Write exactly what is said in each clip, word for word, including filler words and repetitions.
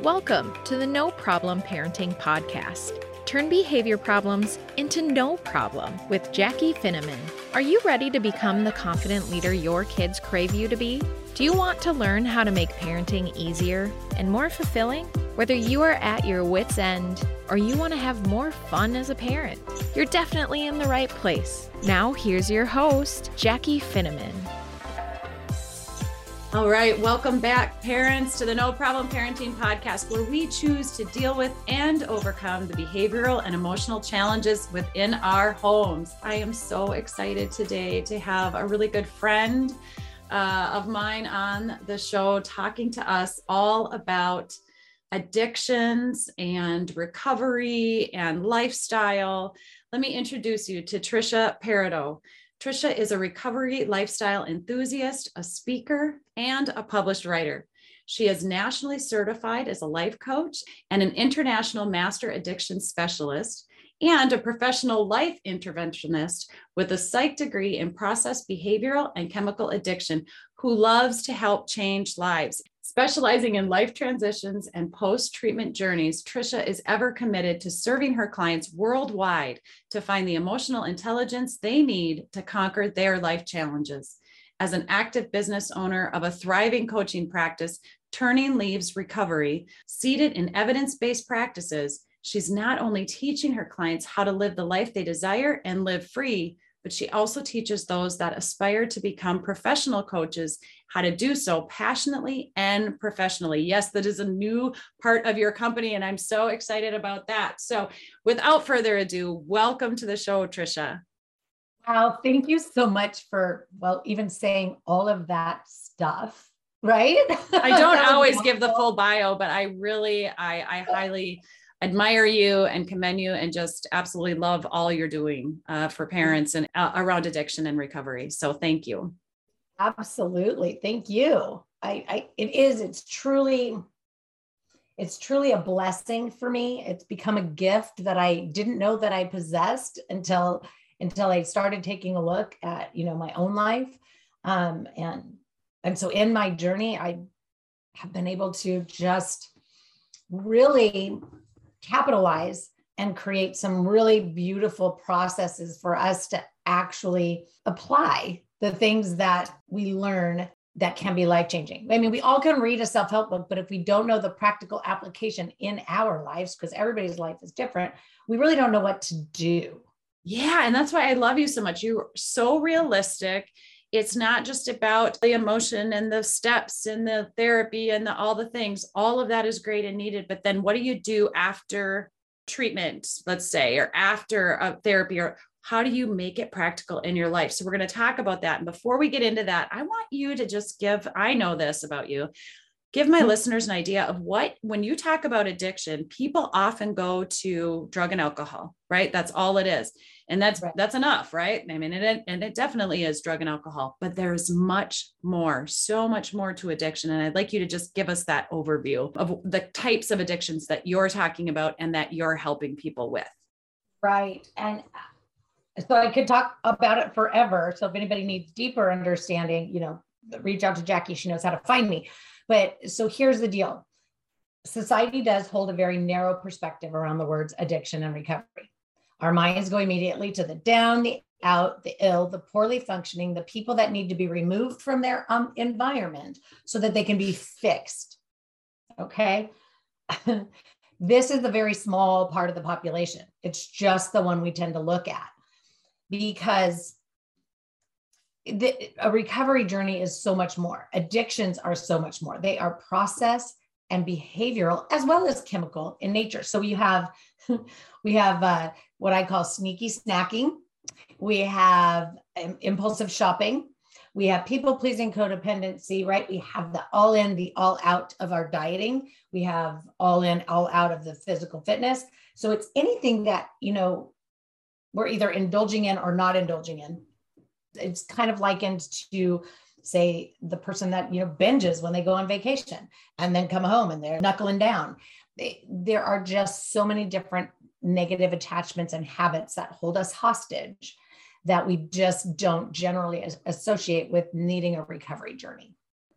Welcome to the No Problem Parenting Podcast. Turn behavior problems into no problem with Jackie Finneman. Are you ready to become the confident leader your kids crave you to be? Do you want to learn how to make parenting easier and more fulfilling? Whether you are at your wit's end or you want to have more fun as a parent, you're definitely in the right place. Now here's your host, Jackie Finneman. All right, welcome back, parents, to the No Problem Parenting Podcast, where we choose to deal with and overcome the behavioral and emotional challenges within our homes. I am so excited today to have a really good friend uh, of mine on the show talking to us all about addictions and recovery and lifestyle. Let me introduce you to Tricia Peridot. Tricia is a recovery lifestyle enthusiast, a speaker, and a published writer. She is nationally certified as a life coach and an international master addiction specialist and a professional life interventionist with a psych degree in process behavioral and chemical addiction who loves to help change lives. Specializing in life transitions and post-treatment journeys, Tricia is ever committed to serving her clients worldwide to find the emotional intelligence they need to conquer their life challenges. As an active business owner of a thriving coaching practice, Turning Leaves Recovery, seated in evidence-based practices, she's not only teaching her clients how to live the life they desire and live free, but she also teaches those that aspire to become professional coaches how to do so passionately and professionally. Yes, that is a new part of your company, and I'm so excited about that. So without further ado, welcome to the show, Tricia. Wow, thank you so much for, well, even saying all of that stuff, right? I don't always give the full bio, but I really, I, I highly admire you and commend you and just absolutely love all you're doing uh, for parents and uh, around addiction and recovery. So thank you. Absolutely. Thank you. I, I, it is, it's truly, it's truly a blessing for me. It's become a gift that I didn't know that I possessed until, until I started taking a look at, you know, my own life. Um, and, and so in my journey, I have been able to just really capitalize and create some really beautiful processes for us to actually apply the things that we learn that can be life-changing. I mean, we all can read a self-help book, but if we don't know the practical application in our lives, because everybody's life is different, we really don't know what to do. Yeah. And that's why I love you so much. You're so realistic. It's not just about the emotion and the steps and the therapy and the, all the things. All of that is great and needed. But then what do you do after treatment, let's say, or after a therapy, or how do you make it practical in your life? So we're going to talk about that. And before we get into that, I want you to just give, I know this about you, give my mm-hmm. listeners an idea of what, when you talk about addiction, people often go to drug and alcohol, right? That's all it is. And that's, right. that's enough, right? I mean, it, and it definitely is drug and alcohol, but there's much more, so much more to addiction. And I'd like you to just give us that overview of the types of addictions that you're talking about and that you're helping people with. Right. And so I could talk about it forever. So if anybody needs deeper understanding, you know, reach out to Jackie. She knows how to find me. But so here's the deal. Society does hold a very narrow perspective around the words addiction and recovery. Our minds go immediately to the down, the out, the ill, the poorly functioning, the people that need to be removed from their um, environment so that they can be fixed. Okay. This is a very small part of the population. It's just the one we tend to look at because the, a recovery journey is so much more. Addictions are so much more. They are process and behavioral as well as chemical in nature. So you have, we have uh, what I call sneaky snacking. We have um, impulsive shopping. We have people-pleasing codependency, right? We have the all in, the all out of our dieting. We have all in, all out of the physical fitness. So it's anything that, you know, we're either indulging in or not indulging in. It's kind of likened to, say, the person that, you know, binges when they go on vacation and then come home and they're knuckling down. They, there are just so many different negative attachments and habits that hold us hostage that we just don't generally associate with needing a recovery journey.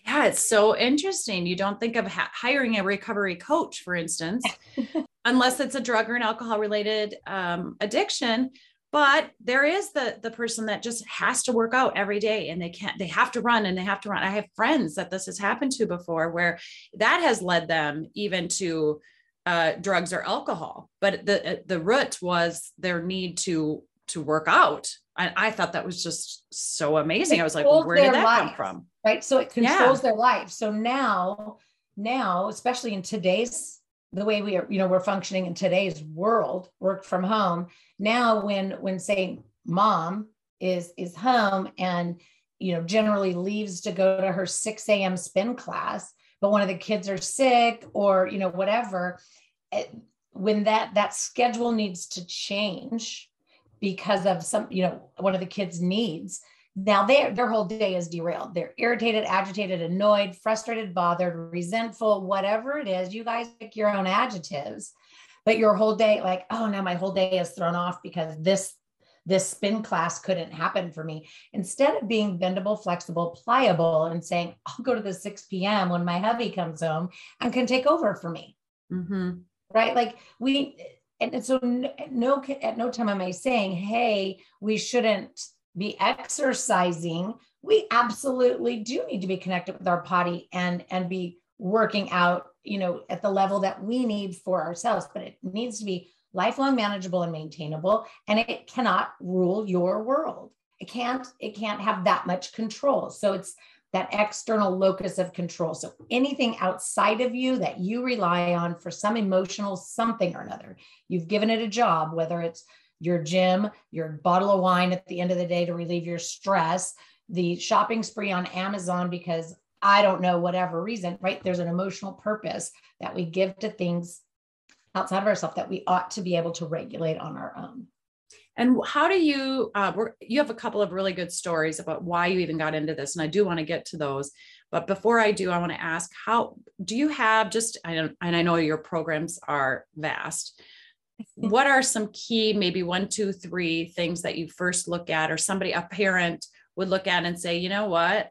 Yeah, it's so interesting. You don't think of ha- hiring a recovery coach, for instance, unless it's a drug or an alcohol related um, addiction. But there is the the person that just has to work out every day, and they can't, they have to run and they have to run. I have friends that this has happened to before, where that has led them even to uh, drugs or alcohol. But the the root was their need to to work out. I, I thought that was just so amazing. I was like, well, where did that life, come from? Right. So it controls Yeah. their life. So now, now, especially in today's, the way we are, you know, we're functioning in today's world, work from home. Now, when, when say mom is, is home and, you know, generally leaves to go to her six a.m. spin class, but one of the kids are sick or, you know, whatever, it, when that, that schedule needs to change because of some, you know, one of the kids' needs, now their their whole day is derailed. They're irritated, agitated, annoyed, frustrated, bothered, resentful, whatever it is. You guys pick your own adjectives, but your whole day, like, oh, now my whole day is thrown off because this this spin class couldn't happen for me. Instead of being bendable, flexible, pliable, and saying, I'll go to the six p.m. when my hubby comes home and can take over for me. Mm-hmm. Right? Like we. And so no, at no time am I saying, hey, we shouldn't be exercising. We absolutely do need to be connected with our body and, and be working out, you know, at the level that we need for ourselves, but it needs to be lifelong, manageable, and maintainable. And it cannot rule your world. It can't, it can't have that much control. So it's that external locus of control. So anything outside of you that you rely on for some emotional something or another, you've given it a job, whether it's your gym, your bottle of wine at the end of the day to relieve your stress, the shopping spree on Amazon, because I don't know, whatever reason, right? There's an emotional purpose that we give to things outside of ourselves that we ought to be able to regulate on our own. And how do you, uh, we're, you have a couple of really good stories about why you even got into this. And I do want to get to those. But before I do, I want to ask, how do you have just, I don't, and I know your programs are vast. What are some key, maybe one, two, three things that you first look at, or somebody, a parent would look at and say, you know what,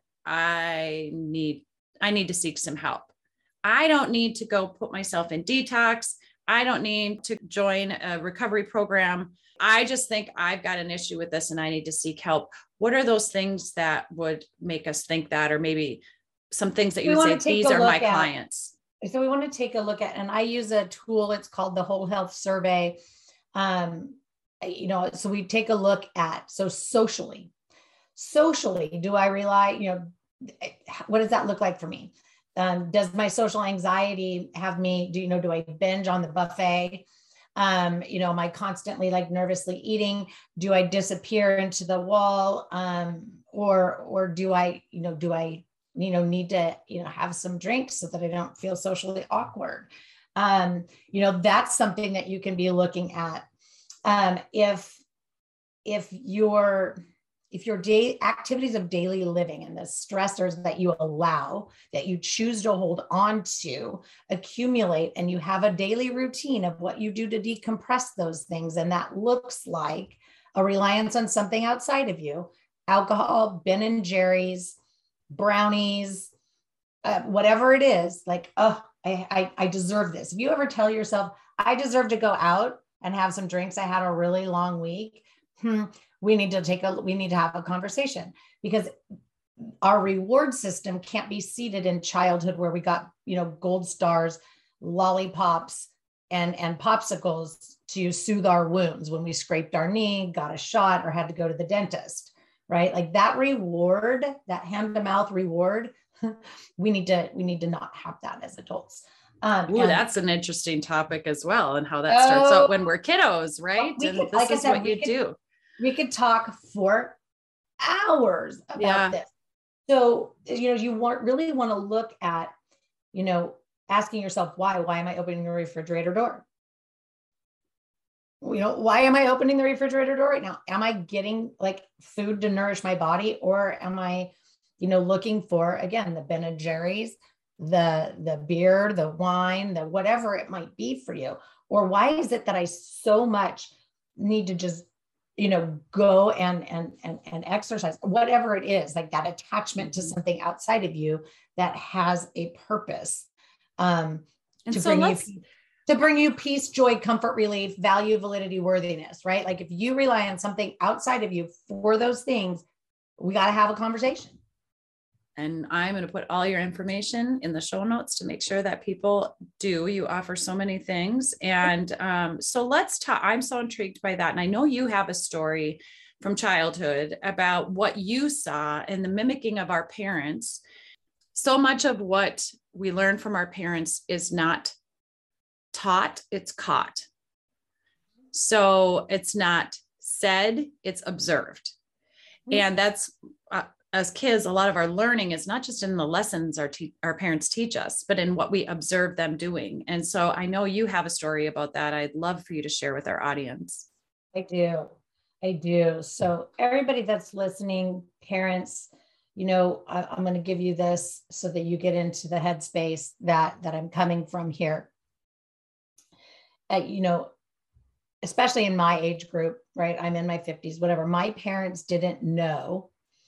I need, I need to seek some help. I don't need to go put myself in detox. I don't need to join a recovery program. I just think I've got an issue with this and I need to seek help. What are those things that would make us think that, or maybe some things that you would say, these are my clients? So we want to take a look at, and I use a tool, it's called the Whole Health Survey. Um, you know, so we take a look at, so socially, socially, do I rely, you know, what does that look like for me? Um, does my social anxiety have me, do you know, do I binge on the buffet? Um, you know, am I constantly like nervously eating? Do I disappear into the wall? Um, or, or do I, you know, do I, you know, need to, you know, have some drinks so that I don't feel socially awkward? Um, you know, that's something that you can be looking at. Um, if, if your, if your day activities of daily living and the stressors that you allow, that you choose to hold on to, accumulate, and you have a daily routine of what you do to decompress those things, and that looks like a reliance on something outside of you, alcohol, Ben and Jerry's, brownies, uh, whatever it is, like, oh, I, I, I deserve this. If you ever tell yourself, I deserve to go out and have some drinks, I had a really long week, hmm, we need to take a, we need to have a conversation, because our reward system can't be seated in childhood where we got, you know, gold stars, lollipops, and, and popsicles to soothe our wounds when we scraped our knee, got a shot, or had to go to the dentist, right? Like that reward, that hand to mouth reward, we need to, we need to not have that as adults. Um, Ooh, and, that's an interesting topic as well. And how that oh, starts out when we're kiddos, right? Well, and could, this like is said, what you could, do. We could talk for hours about yeah. this. So, you know, you want really want to look at, you know, asking yourself, why, why am I opening the refrigerator door? You know, why am I opening the refrigerator door right now? Am I getting like food to nourish my body, or am I, you know, looking for, again, the Ben and Jerry's, the, the beer, the wine, the whatever it might be for you? Or why is it that I so much need to just you know, go and, and, and, and exercise, whatever it is, like that attachment to something outside of you that has a purpose. Um, and to so bring let's, you, to bring you peace, joy, comfort, relief, value, validity, worthiness, right? Like if you rely on something outside of you for those things, we got to have a conversation. And I'm going to put all your information in the show notes to make sure that people do. You offer so many things. And um, so let's talk. I'm so intrigued by that. And I know you have a story from childhood about what you saw in the mimicking of our parents. So much of what we learn from our parents is not taught, it's caught. So it's not said, it's observed. Mm-hmm. And that's, uh, as kids, a lot of our learning is not just in the lessons our, te- our parents teach us, but in what we observe them doing. And so I know you have a story about that. I'd love for you to share with our audience. I do. I do. So everybody that's listening, parents, you know, I, I'm going to give you this so that you get into the headspace that, that I'm coming from here. Uh, you know, especially in my age group, right? I'm in my fifties, whatever. My parents didn't know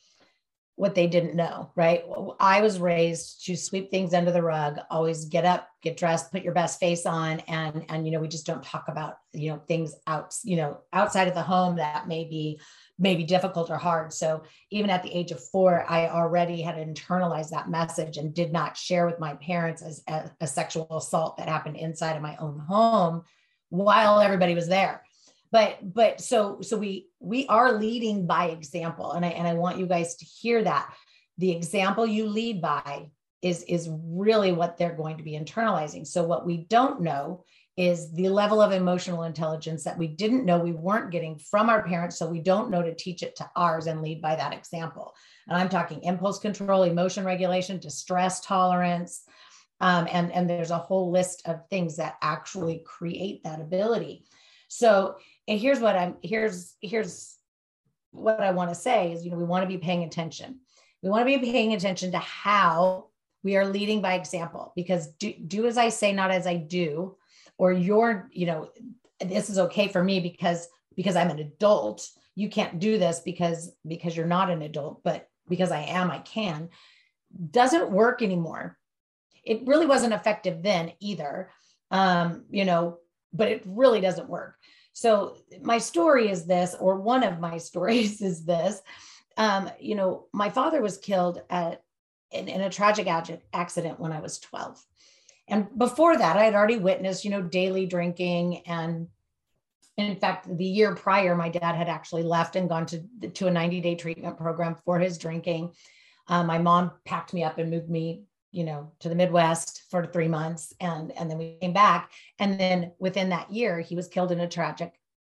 what they didn't know, right? I was raised to sweep things under the rug, always get up, get dressed, put your best face on. And, and, you know, we just don't talk about, you know, things out, you know, outside of the home that may be, may be difficult or hard. So even at the age of four, I already had internalized that message and did not share with my parents as, as a sexual assault that happened inside of my own home while everybody was there. But, but so, so we, we are leading by example. And I, and I want you guys to hear that the example you lead by is, is really what they're going to be internalizing. So what we don't know is the level of emotional intelligence that we didn't know we weren't getting from our parents. So we don't know to teach it to ours and lead by that example. And I'm talking impulse control, emotion regulation, distress tolerance. Um, and, and there's a whole list of things that actually create that ability. So and here's what I'm, here's, here's what I want to say is, you know, we want to be paying attention. We want to be paying attention to how we are leading by example, because do, do as I say, not as I do, or you're, you know, this is okay for me because, because I'm an adult. You can't do this because, because you're not an adult, but because I am, I can, doesn't work anymore. It really wasn't effective then either. Um, you know, but it really doesn't work. So my story is this, or one of my stories is this, um, you know, my father was killed at, in, in a tragic accident when I was twelve. And before that, I had already witnessed, you know, daily drinking. And in fact, the year prior, my dad had actually left and gone to, to a ninety day treatment program for his drinking. Um, my mom packed me up and moved me, you know, to the Midwest for three months. And, and then we came back. And then within that year, he was killed in a tragic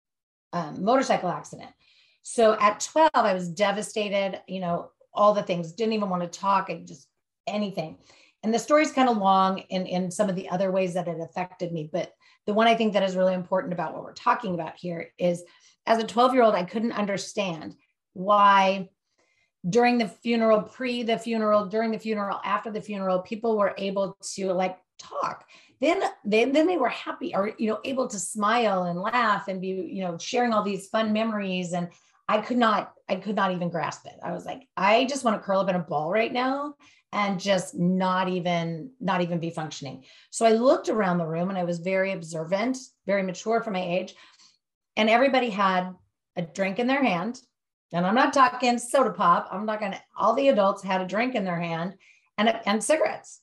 um, motorcycle accident. So at twelve, I was devastated, you know, all the things, didn't even want to talk and just anything. And the story's kind of long in, in some of the other ways that it affected me. But the one I think that is really important about what we're talking about here is as a twelve year old, I couldn't understand why during the funeral, pre the funeral, during the funeral, after the funeral, people were able to like talk. Then, then, then they were happy or, you know, able to smile and laugh and be, you know, sharing all these fun memories. And I could not, I could not even grasp it. I was like, I just want to curl up in a ball right now and just not even, not even be functioning. So I looked around the room and I was very observant, very mature for my age. And everybody had a drink in their hand. And I'm not talking soda pop. I'm not going to, all the adults had a drink in their hand and, and cigarettes,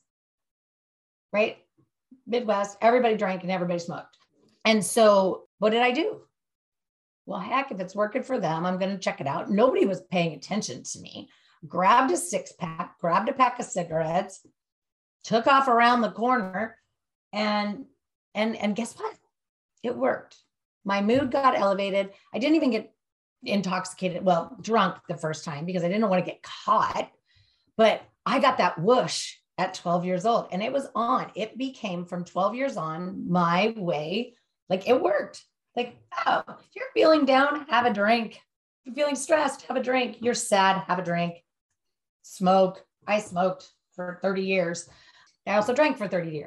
right? Midwest, everybody drank and everybody smoked. And so what did I do? Well, heck, if it's working for them, I'm going to check it out. Nobody was paying attention to me. Grabbed a six pack, grabbed a pack of cigarettes, took off around the corner and, and, and guess what? It worked. My mood got elevated. I didn't even get intoxicated, well, drunk the first time because I didn't want to get caught, but I got that whoosh at twelve years old and it was on. It became from twelve years on my way. Like it worked. Like, oh, if you're feeling down, have a drink. If you're feeling stressed, have a drink. You're sad, have a drink. Smoke. I smoked for thirty years. I also drank for thirty years.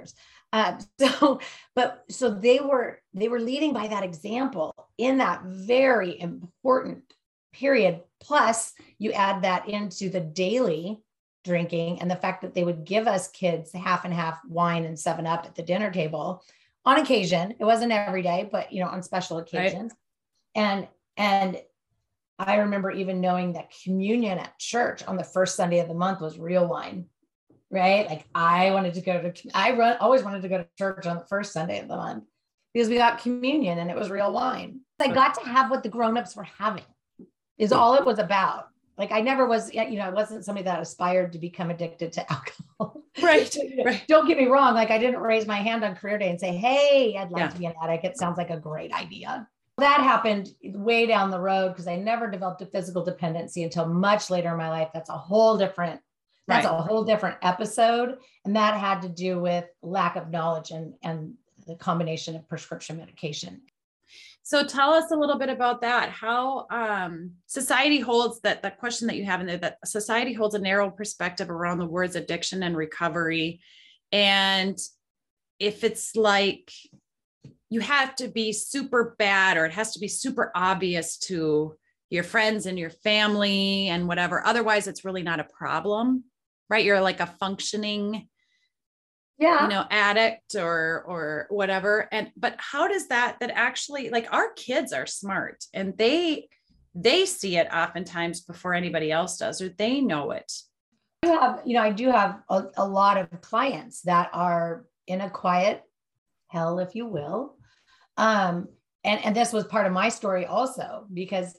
Uh, so, but so they were, they were leading by that example in that very important period. Plus you add that into the daily drinking and the fact that they would give us kids half and half wine and seven up at the dinner table on occasion. It wasn't every day, but you know, on special occasions. Right. And, and I remember even knowing that communion at church on the first Sunday of the month was real wine, right? Like I wanted to go to, I run, always wanted to go to church on the first Sunday of the month because we got communion and it was real wine. I got to have what the grownups were having is all it was about. Like I never was, you know, I wasn't somebody that aspired to become addicted to alcohol. Right, right. Don't get me wrong. Like I didn't raise my hand on career day and say, hey, I'd like yeah. to be an addict. It sounds like a great idea. That happened way down the road because I never developed a physical dependency until much later in my life. That's a whole different, that's right. a whole different episode. And that had to do with lack of knowledge and, and the combination of prescription medication. So tell us a little bit about that. How um, society holds that, that question that you have in there, that society holds a narrow perspective around the words addiction and recovery. And if it's like, you have to be super bad, or it has to be super obvious to your friends and your family and whatever, otherwise it's really not a problem, right? You're like a functioning yeah, you know, addict or, or whatever. And, but how does that, that actually, like our kids are smart and they, they see it oftentimes before anybody else does, or they know it. I have, you know, I do have a, a lot of clients that are in a quiet hell, if you will. Um, and, and this was part of my story also, because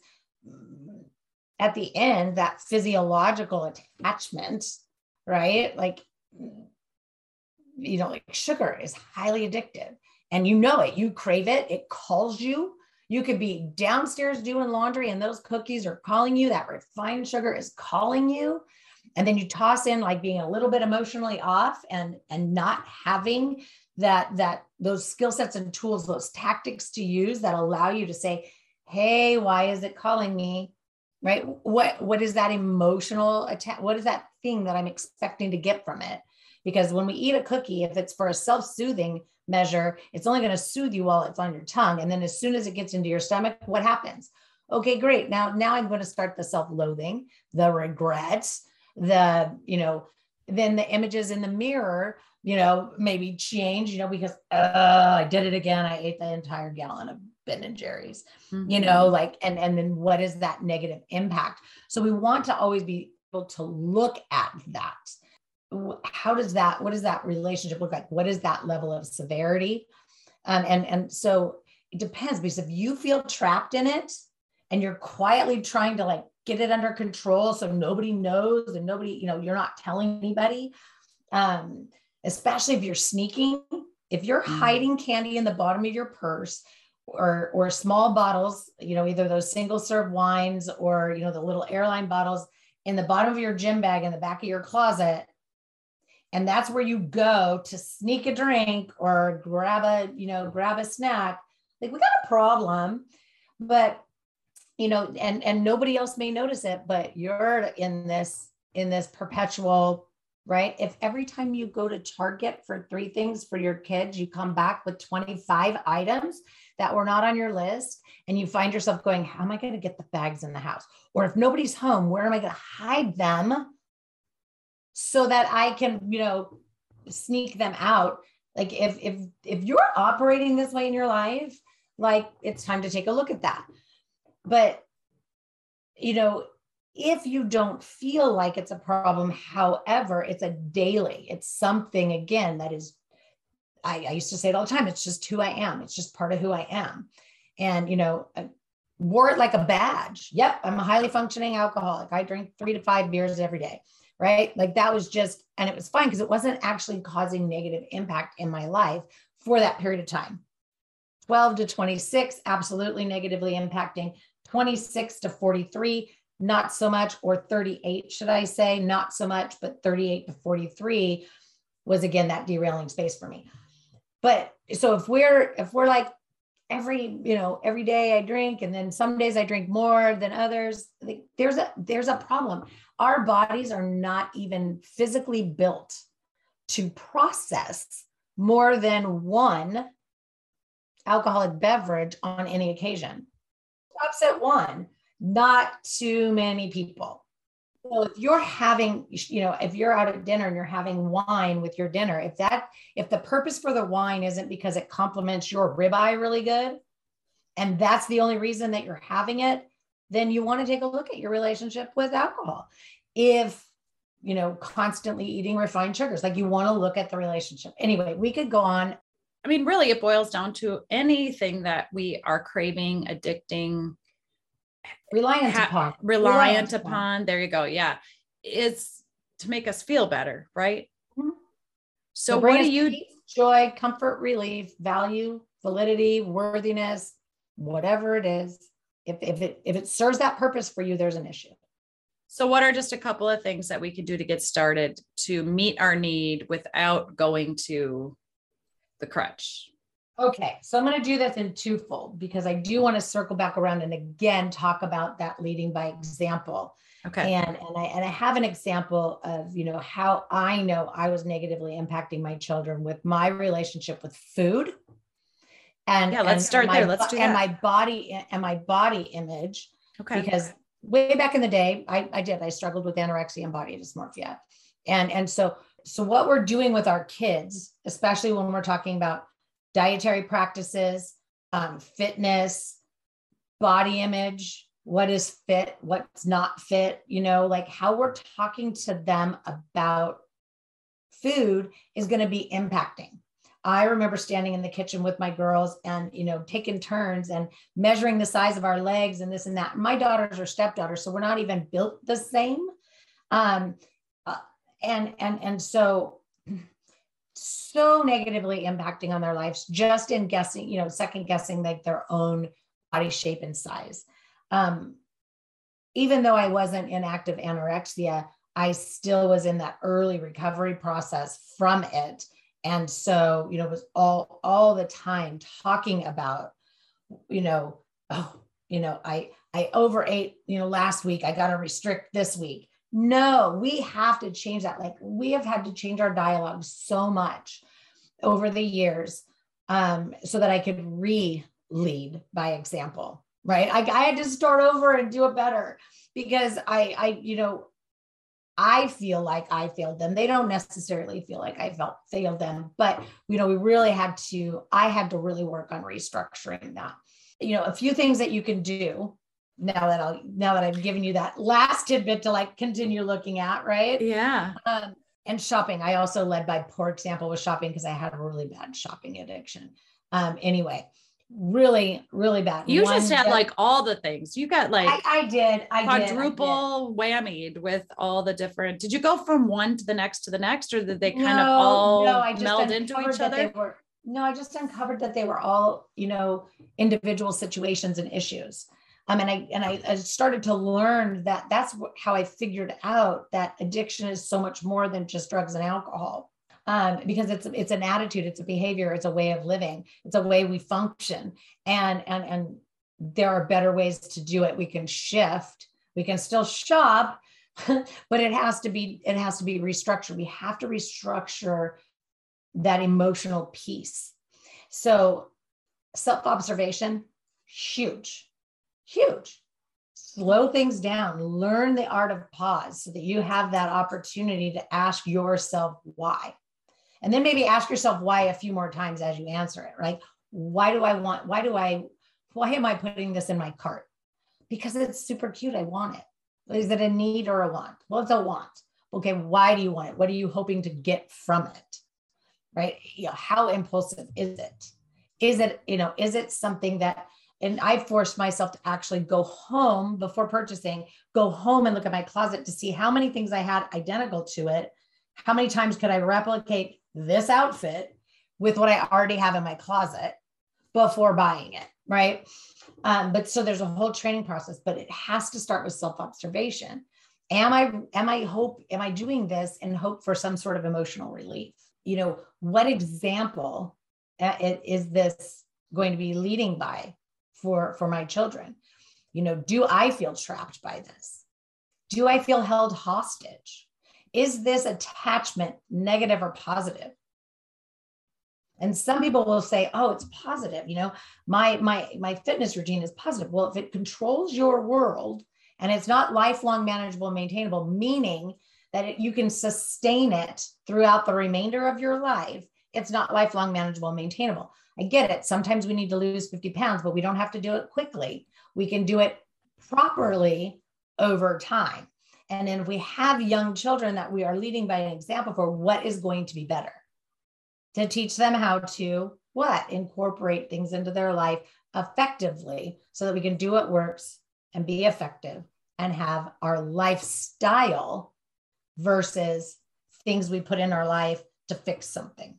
at the end, that physiological attachment, right? Like, you know, like sugar is highly addictive and you know it, you crave it. It calls you. You could be downstairs doing laundry and those cookies are calling you. That refined sugar is calling you. And then you toss in like being a little bit emotionally off and, and not having that, that those skill sets and tools, those tactics to use that allow you to say, hey, why is it calling me? Right? What, what is that emotional attack? What is that thing that I'm expecting to get from it? Because when we eat a cookie, if it's for a self-soothing measure, it's only going to soothe you while it's on your tongue. And then as soon as it gets into your stomach, what happens? Okay, great. Now, now I'm going to start the self-loathing, the regrets, the, you know, then the images in the mirror, you know, maybe change, you know, because uh, I did it again. I ate the entire gallon of Ben and Jerry's, mm-hmm. you know, like, and, and then what is that negative impact? So we want to always be able to look at that. How does that, what does that relationship look like? What is that level of severity? Um, and, and so it depends, because if you feel trapped in it and you're quietly trying to like get it under control so nobody knows and nobody, you know, you're not telling anybody, um, especially if you're sneaking, if you're mm. hiding candy in the bottom of your purse or, or small bottles, you know, either those single serve wines or, you know, the little airline bottles in the bottom of your gym bag in the back of your closet. And that's where you go to sneak a drink or grab a, you know, grab a snack. Like we got a problem, but, you know, and, and nobody else may notice it, but you're in this, in this perpetual, right? If every time you go to Target for three things for your kids, you come back with twenty-five items that were not on your list and you find yourself going, how am I going to get the bags in the house? Or if nobody's home, where am I going to hide them so that I can, you know, sneak them out? Like if, if, if you're operating this way in your life, like it's time to take a look at that. But, you know, if you don't feel like it's a problem, however, it's a daily, it's something again, that is, I, I used to say it all the time. It's just who I am. It's just part of who I am. And, you know, I wore it like a badge. Yep. I'm a highly functioning alcoholic. I drink three to five beers every day. Right? Like that was just, and it was fine because it wasn't actually causing negative impact in my life for that period of time. twelve to twenty-six, absolutely negatively impacting. twenty-six to forty-three, not so much, or thirty-eight, should I say, not so much, but thirty-eight to forty-three was again, that derailing space for me. But so if we're, if we're like every, you know, every day I drink, and then some days I drink more than others, like there's a, there's a problem. Our bodies are not even physically built to process more than one alcoholic beverage on any occasion. Stops at one, not too many people. So if you're having, you know, if you're out at dinner and you're having wine with your dinner, if that, if the purpose for the wine isn't because it complements your ribeye really good, and that's the only reason that you're having it, then you want to take a look at your relationship with alcohol. If, you know, constantly eating refined sugars, like you want to look at the relationship. Anyway, we could go on. I mean, really, it boils down to anything that we are craving, addicting, Reliant ha- upon. reliant, Reliant upon. upon. There you go. Yeah. It's to make us feel better, right? Mm-hmm. So To bring what do us you, peace, joy, comfort, relief, value, validity, worthiness, whatever it is, if, if it if it serves that purpose for you, there's an issue. so what are just a couple of things that we can do to get started to meet our need without going to the crutch? Okay, so I'm going to do this in twofold because I do want to circle back around and again talk about that leading by example. Okay. And and I and I have an example of, you know, how I know I was negatively impacting my children with my relationship with food. And Yeah, let's and, start and my, there. Let's do and that. my body and my body image. Okay. Because way back in the day, I, I did, I struggled with anorexia and body dysmorphia. And, and so, so what we're doing with our kids, especially when we're talking about dietary practices, um, fitness, body image, what is fit, what's not fit, you know, like how we're talking to them about food is going to be impacting. I remember standing in the kitchen with my girls and, you know, taking turns and measuring the size of our legs and this and that. My daughters are stepdaughters, so we're not even built the same. Um, uh, and, and, and so, so negatively impacting on their lives, just in guessing, you know, second guessing like their own body shape and size. Um, even though I wasn't in active anorexia, I still was in that early recovery process from it. And so, you know, it was all, all the time talking about, you know, oh, you know, I, I overate, you know, last week, I got to restrict this week. No, we have to change that. Like we have had to change our dialogue so much over the years um, so that I could re-lead by example, right? I, I had to start over and do it better because I, I, you know, I feel like I failed them. They don't necessarily feel like I felt failed them, but you know, we really had to, I had to really work on restructuring that. You know, a few things that you can do now that I'll, now that I've given you that last tidbit to like continue looking at, right? Yeah. Um, and shopping. I also led by poor example with shopping because I had a really bad shopping addiction. Um, anyway, really, really bad. You One just had day- like all the things. You got like I, I did. I quadruple did, I whammied with all the different. Did you go from one to the next to the next, or did they did. kind of No, all no, I just meld into uncovered each that they other? were- no, I just uncovered that they were all, you know, individual situations and issues. Um, and I and I, I started to learn that that's what, how I figured out that addiction is so much more than just drugs and alcohol. Um, because it's it's an attitude, it's a behavior, it's a way of living, it's a way we function, and and and there are better ways to do it. We can shift, we can still shop, but it has to be it has to be restructured. We have to restructure that emotional piece. So self-observation, huge, huge. Slow things down, learn the art of pause so that you have that opportunity to ask yourself why. And then maybe ask yourself why a few more times as you answer it, right? Why do I want, why do I, why am I putting this in my cart? Because it's super cute. I want it. Is it a need or a want? Well, it's a want. Okay. Why do you want it? What are you hoping to get from it? Right? You know, how impulsive is it? Is it, you know, is it something that, and I forced myself to actually go home before purchasing, go home and look at my closet to see how many things I had identical to it. How many times could I replicate this outfit with what I already have in my closet before buying it, right? Um, but so there's a whole training process, but it has to start with self-observation. Am I, am I hope, am I doing this in hope for some sort of emotional relief? You know, what example uh, is this going to be leading by for, for my children? You know, do I feel trapped by this? Do I feel held hostage? Is this attachment negative or positive? And some people will say, oh, it's positive. You know, my, my, my fitness routine is positive. Well, if it controls your world and it's not lifelong, manageable, maintainable, meaning that it, you can sustain it throughout the remainder of your life, it's not lifelong, manageable, maintainable. I get it. Sometimes we need to lose fifty pounds, but we don't have to do it quickly. We can do it properly over time. And then if we have young children that we are leading by an example for what is going to be better, to teach them how to what? Incorporate things into their life effectively so that we can do what works and be effective and have our lifestyle versus things we put in our life to fix something.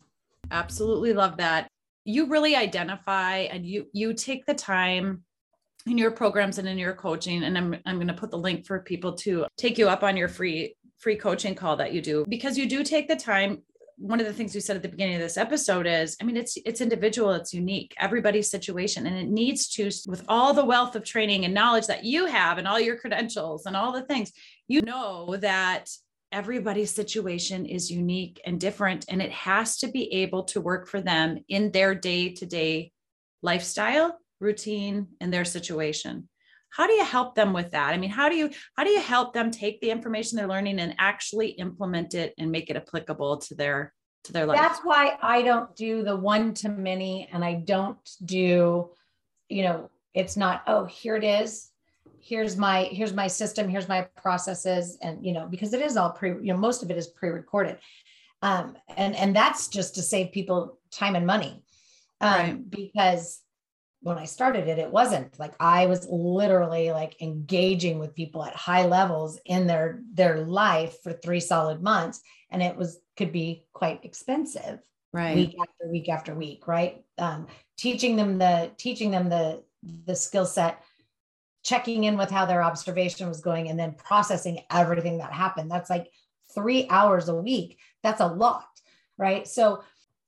Absolutely love that. You really identify and you, you take the time in your programs and in your coaching. And I'm, I'm going to put the link for people to take you up on your free, free coaching call that you do, because you do take the time. One of the things you said at the beginning of this episode is, I mean, it's, it's individual, it's unique, everybody's situation, and it needs to, with all the wealth of training and knowledge that you have and all your credentials and all the things, you know that everybody's situation is unique and different, and it has to be able to work for them in their day-to-day lifestyle, routine, and their situation. How do you help them with that? I mean, how do you, how do you help them take the information they're learning and actually implement it and make it applicable to their, to their life? That's why I don't do the one to many, and I don't do, you know, it's not, oh, here it is. Here's my, here's my system. Here's my processes. And, you know, because it is all pre, you know, most of it is pre-recorded. Um, and, and that's just to save people time and money. Um, right. Because when I started it, it wasn't like, I was literally like engaging with people at high levels in their, their life for three solid months. And it was, could be quite expensive, right? Week after week after week, right? Um, teaching them the, teaching them the, the skill set, checking in with how their observation was going, and then processing everything that happened. That's like three hours a week. That's a lot, right? So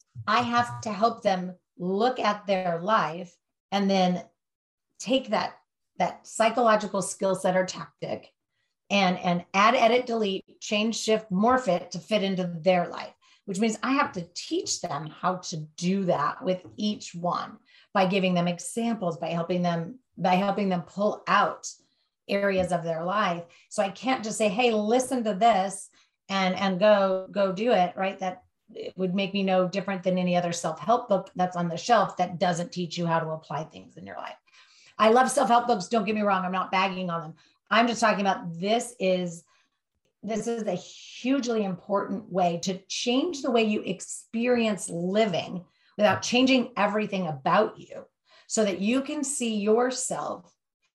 I have to help them look at their life and then take that, that psychological skill set or tactic and, and add, edit, delete, change, shift, morph it to fit into their life, which means I have to teach them how to do that with each one by giving them examples, by helping them, by helping them pull out areas of their life. So I can't just say, hey, listen to this and, and go, go do it, right? That it would make me no different than any other self-help book that's on the shelf that doesn't teach you how to apply things in your life. I love self-help books. Don't get me wrong. I'm not bagging on them. I'm just talking about this is, this is a hugely important way to change the way you experience living without changing everything about you, so that you can see yourself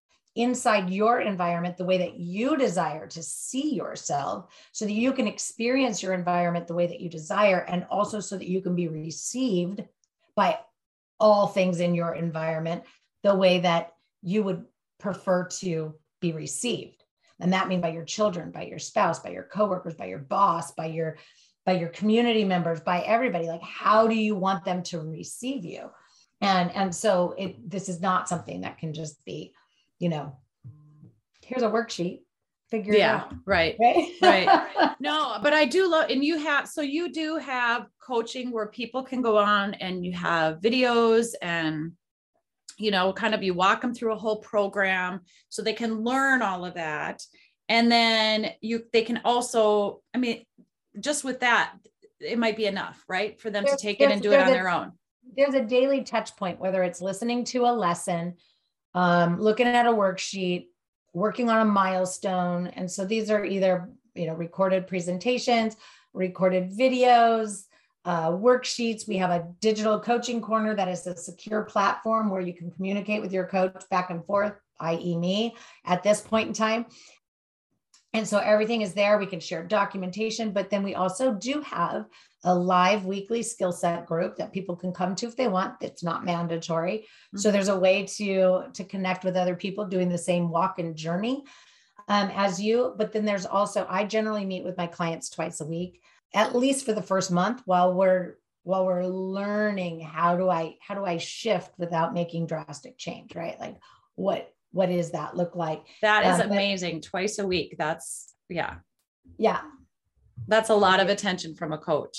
inside your environment the way that you desire to see yourself, so that you can experience your environment the way that you desire, and also so that you can be received by all things in your environment the way that you would prefer to be received. And that means by your children, by your spouse, by your coworkers, by your boss, by your, by your community members, by everybody. Like, how do you want them to receive you? And, and so it, this is not something that can just be, you know, here's a worksheet, figure yeah, it out. Right. Right. Right. No, but I do love, and you have, so you do have coaching where people can go on and you have videos and, you know, kind of, you walk them through a whole program so they can learn all of that. And then you, they can also, I mean, just with that, it might be enough, right? For them there's, to take it and do it on a, their own. There's a daily touch point, whether it's listening to a lesson, um, looking at a worksheet, working on a milestone. And so these are either, you know, recorded presentations, recorded videos, uh, worksheets. We have a digital coaching corner that is a secure platform where you can communicate with your coach back and forth, that is me, at this point in time. And so everything is there. We can share documentation, but then we also do have a live weekly skill set group that people can come to if they want. It's not mandatory. Mm-hmm. So there's a way to, to connect with other people doing the same walk and journey um, as you. But then there's also, I generally meet with my clients twice a week, at least for the first month, while we're, while we're learning how do I, how do I shift without making drastic change, right? Like what, what does that look like? That is um, amazing. But, twice a week. That's, yeah. Yeah. That's a lot of attention from a coach.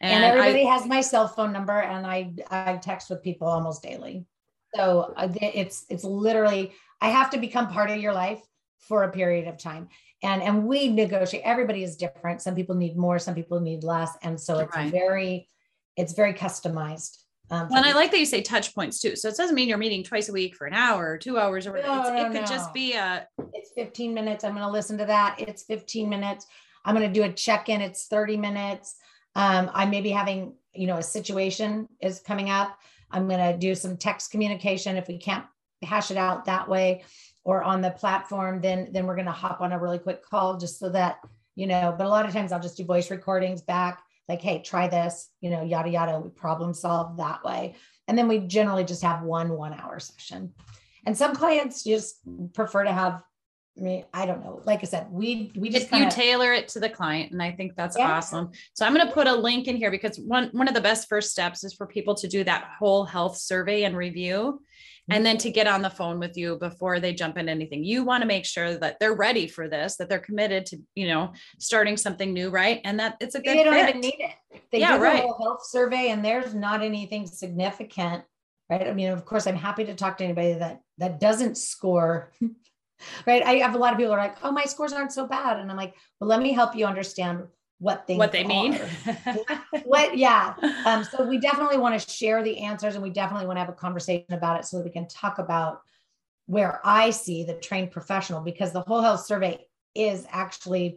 And, and everybody I, has my cell phone number, and I, I text with people almost daily. So it's, it's literally, I have to become part of your life for a period of time. And, and we negotiate, everybody is different. Some people need more, some people need less. And so it's right. very, it's very customized. Um, well, and I like that you say touch points too. So it doesn't mean you're meeting twice a week for an hour or two hours or whatever. No, no, it could no. just be a, it's fifteen minutes. I'm going to listen to that. It's fifteen minutes. I'm going to do a check-in. It's thirty minutes. Um, I may be having, you know, a situation is coming up. I'm going to do some text communication. If we can't hash it out that way or on the platform, then, then we're going to hop on a really quick call just so that, you know, but a lot of times I'll just do voice recordings back. Like, hey, try this, you know, yada, yada, we problem solve that way. And then we generally just have one one hour session. And some clients just prefer to have, I mean, I don't know. Like I said, we, we just kinda, you tailor it to the client. And I think that's yeah. awesome. So I'm going to put a link in here because one, one of the best first steps is for people to do that whole health survey and review. And then to get on the phone with you before they jump into anything. You want to make sure that they're ready for this, that they're committed to, you know, starting something new, right? And that it's a good They don't fit. even need it. They yeah, do right. the whole health survey and there's not anything significant, right? I mean, of course, I'm happy to talk to anybody that, that doesn't score, right? I have a lot of people are like, oh, my scores aren't so bad. And I'm like, well, let me help you understand what things what they are. mean. what, yeah. Um, so we definitely want to share the answers and we definitely want to have a conversation about it so that we can talk about where I see the trained professional, because the whole health survey is actually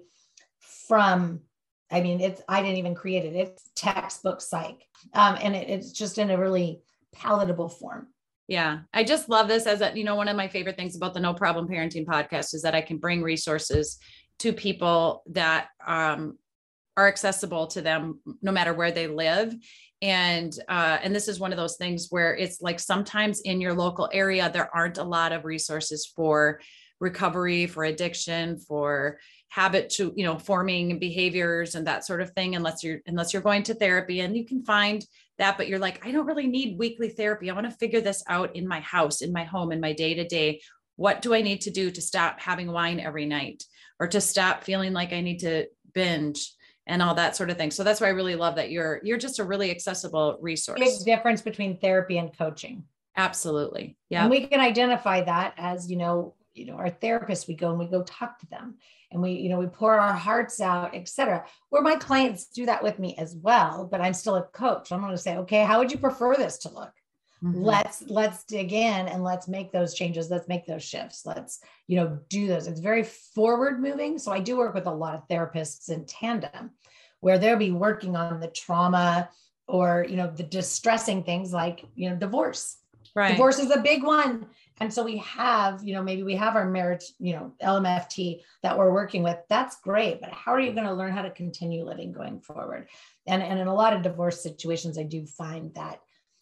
from, I mean, it's, I didn't even create it. It's textbook psych. Um, and it, it's just in a really palatable form. Yeah. I just love this as a, you know, one of my favorite things about the No Problem Parenting podcast is that I can bring resources to people that, um, are accessible to them no matter where they live. And, uh, and this is one of those things where it's like, sometimes in your local area, there aren't a lot of resources for recovery, for addiction, for habit to, you know, forming behaviors and that sort of thing, unless you're, unless you're going to therapy, and you can find that, but you're like, I don't really need weekly therapy. I want to figure this out in my house, in my home, in my day to day. What do I need to do to stop having wine every night, or to stop feeling like I need to binge and all that sort of thing. So that's why I really love that you're, you're just a really accessible resource. Big difference between therapy and coaching. Absolutely. Yeah. And we can identify that as, you know, you know, our therapists, we go and we go talk to them and we, you know, we pour our hearts out, et cetera, where my clients do that with me as well, but I'm still a coach. I'm going to say, okay, how would you prefer this to look? Mm-hmm. Let's, let's dig in and let's make those changes. Let's make those shifts. Let's, you know, do those. It's very forward moving. So I do work with a lot of therapists in tandem where they'll be working on the trauma or, you know, the distressing things like, you know, divorce. Right. Divorce is a big one. And so we have, you know, maybe we have our marriage, you know, L M F T that we're working with. That's great. But how are you going to learn how to continue living going forward? And, and in a lot of divorce situations, I do find that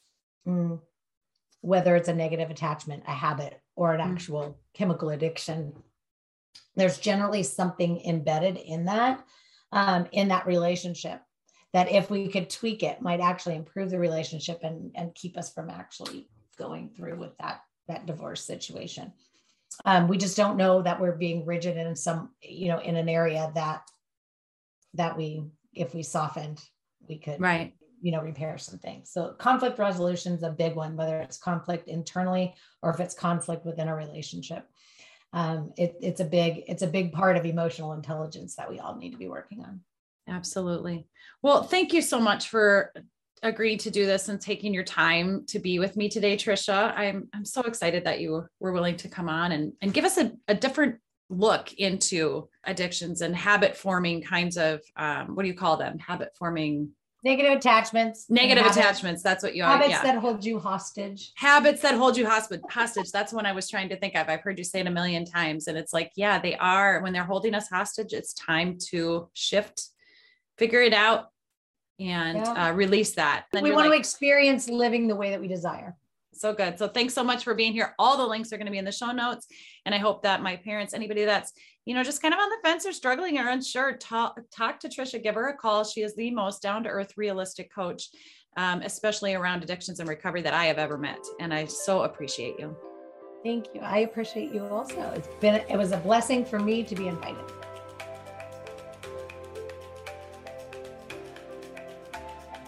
Mm, whether it's a negative attachment, a habit, or an actual mm. chemical addiction, there's generally something embedded in that, um, in that relationship that if we could tweak it, might actually improve the relationship and, and keep us from actually going through with that, that divorce situation. Um, we just don't know that we're being rigid in some, you know, in an area that, that we, if we softened, we could, right. you know, repair some things. So conflict resolution is a big one, whether it's conflict internally or if it's conflict within a relationship. Um, it, it's a big, it's a big part of emotional intelligence that we all need to be working on. Absolutely. Well, thank you so much for agreeing to do this and taking your time to be with me today, Tricia. I'm, I'm so excited that you were willing to come on and, and give us a, a different look into addictions and habit forming kinds of, um, what do you call them? Habit forming Negative attachments. Negative habits, attachments. That's what you are. Habits yeah. that hold you hostage. Habits that hold you hostage. Hostage. That's one I was trying to think of. I've heard you say it a million times. And it's like, yeah, they are. When they're holding us hostage, it's time to shift, figure it out, and yeah. uh, release that. We want like, to experience living the way that we desire. So good. So thanks so much for being here. All the links are going to be in the show notes. And I hope that my parents, anybody that's, you know, just kind of on the fence or struggling or unsure, talk, talk to Tricia, give her a call. She is the most down to earth, realistic coach, um, especially around addictions and recovery that I have ever met. And I so appreciate you. Thank you. I appreciate you also. It's been, it was a blessing for me to be invited.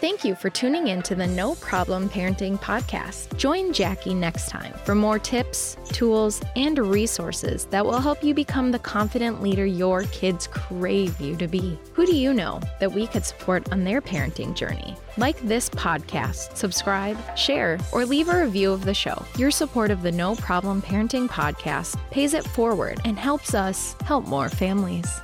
Thank you for tuning in to the No Problem Parenting Podcast. Join Jackie next time for more tips, tools, and resources that will help you become the confident leader your kids crave you to be. Who do you know that we could support on their parenting journey? Like this podcast, subscribe, share, or leave a review of the show. Your support of the No Problem Parenting Podcast pays it forward and helps us help more families.